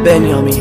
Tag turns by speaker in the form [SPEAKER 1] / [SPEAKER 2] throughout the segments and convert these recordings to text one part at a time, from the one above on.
[SPEAKER 1] بنیامین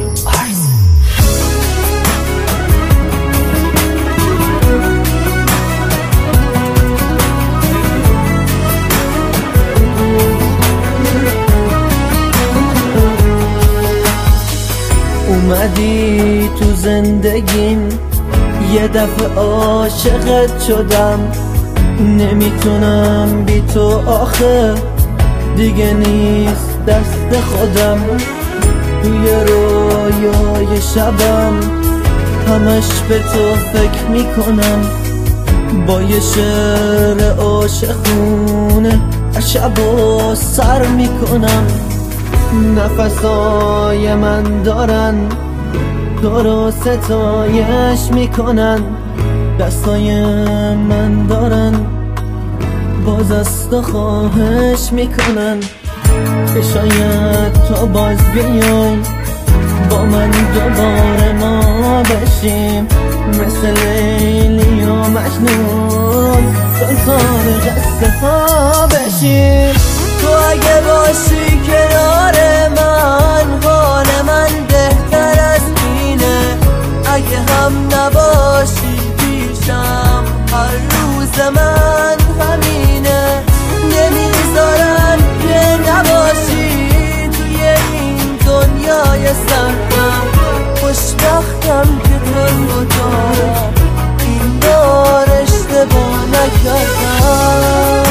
[SPEAKER 2] اومدی تو زندگیم یه دفعه عاشقت شدم، نمیتونم بی تو آخه دیگه نیست دست خودم. توی رویای شبم همش به تو فکر میکنم، با یه شعر عاشقونه شبو سر میکنم. نفسای من دارن تو رو ستایش میکنن، دستای من دارن باز از تو خواهش میکنن که شاید تو باز بیای با من دوباره ما بشیم، مثل لیلی و مجنون سلطان قصه ها بشیم. تو اگه باشی کنار من حال من بهتر از اینه، اگه هم نباشی پیشم هر روز من همینه. نمیذارم که نباشی توی این دنیای سردم، خوشبختم که تنها دارم این بار اشتباه نکردم.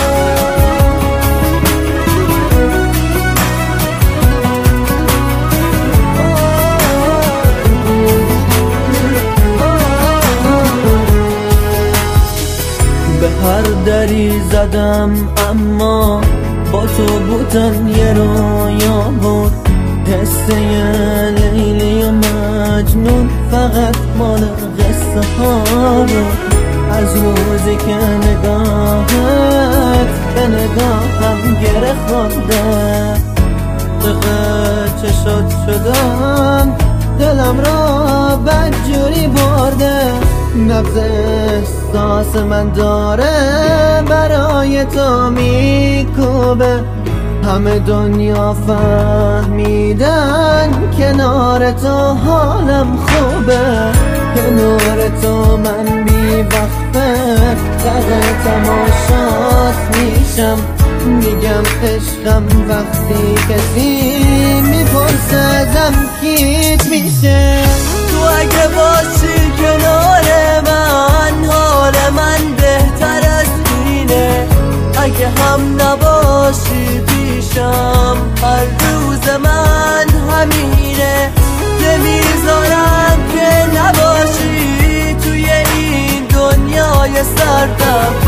[SPEAKER 2] هر دری زدم اما با تو بودن یه رویا بود، قصه لیلی و مجنون فقط مال قصه ها بود. از روزی که نگاهت به نگاهم گره خورده، دقیقه چشات شدم دلم را بدجوری برده. نبض احساس من داره برای تو میکوبه، همه دنیا فهمیدن کنار تو حالم خوبه. کنار تو من بی وقفه غرق تماشات میشم، میگم عشقم وقتی کسی میپرسه ازم کیت میشه. تو اگه باشی کنار من حال من بهتر از اینه، اگه هم نباشی پیشم هر روز من همینه. نمیذارم که نباشی توی این دنیای سردم،